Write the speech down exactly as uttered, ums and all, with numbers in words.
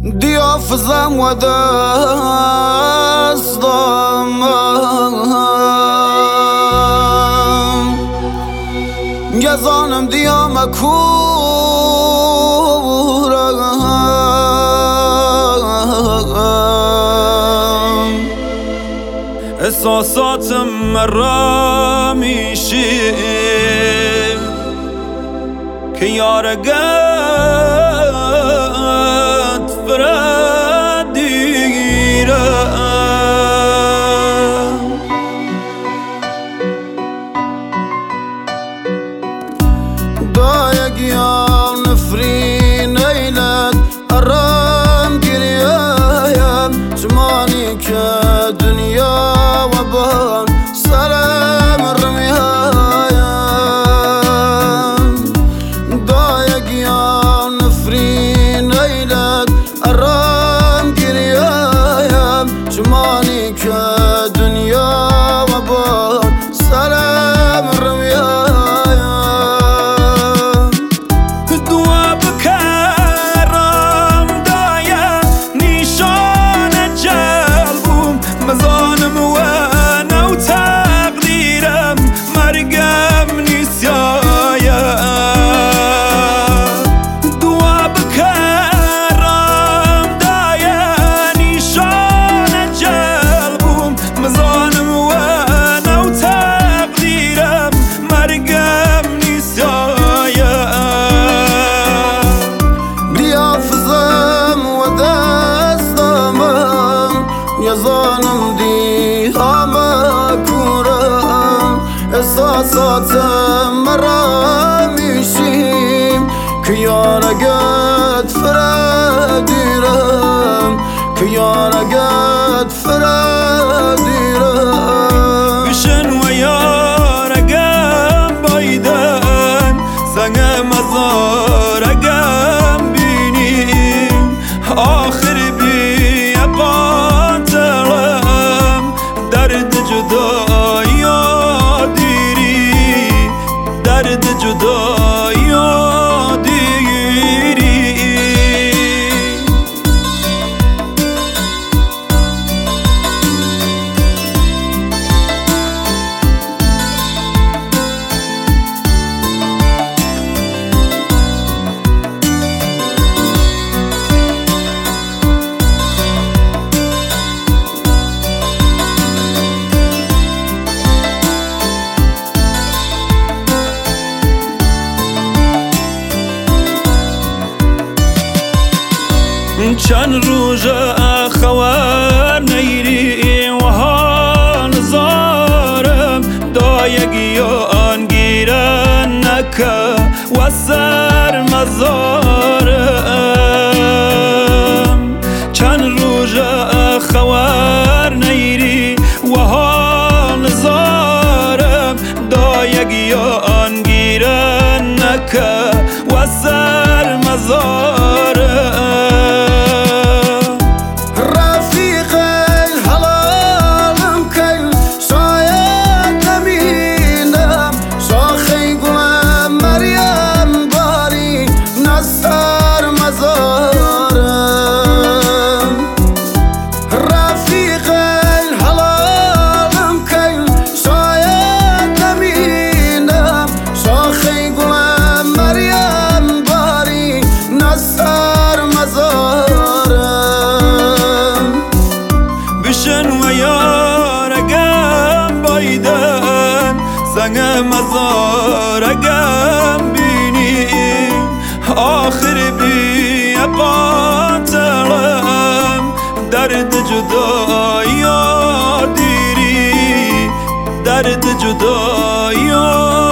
دیافزم و دستم گزانم دیام کورم احساساتم مرا میشه که یارگت فردیرم دایگیان نفرین ایلت ارام گریایم زمانی که دنیا و بان سرم رمیایم دایگیان نفرین ایلت ارام گریایم زمانی که دنیا و بان سرم رمیایم یزانم دی همه کورم احساساتم مرا میشیم که یارگت فردیرم که یارگت فردیرم بشن و یارگم بایدن سنگ مزارگم بینیم آخر درد جدایی دیری چند روز اخوار نیری و ها نزارم دایگی آن گیرن نکه و سر مزارم چند روز اخوار نیری و ها نزارم دایگی آن گیرن نکه و سر مزارم سنگ مزارگم بینیم آخر بی قاتلم درد جدایی دیری درد جدایی